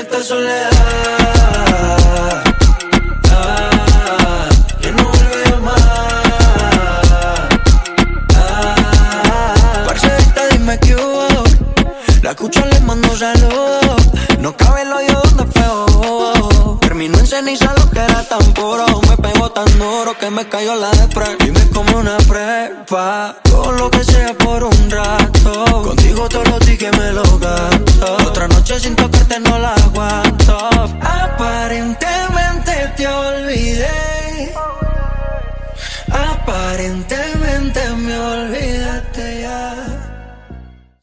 esta soledad. Que no vuelve a llamar. Parcerita, dime qué hubo. La escucho, le mando saludos. No cabe el hoyo donde feo. Terminó en ceniza lo que era tan puro. Me pegó tan duro que me cayó la depre. Y me como una prepa. Todo lo que sea por un rato. Contigo todos los días me lo gasto. Otra noche sin tocarte no la aguanto.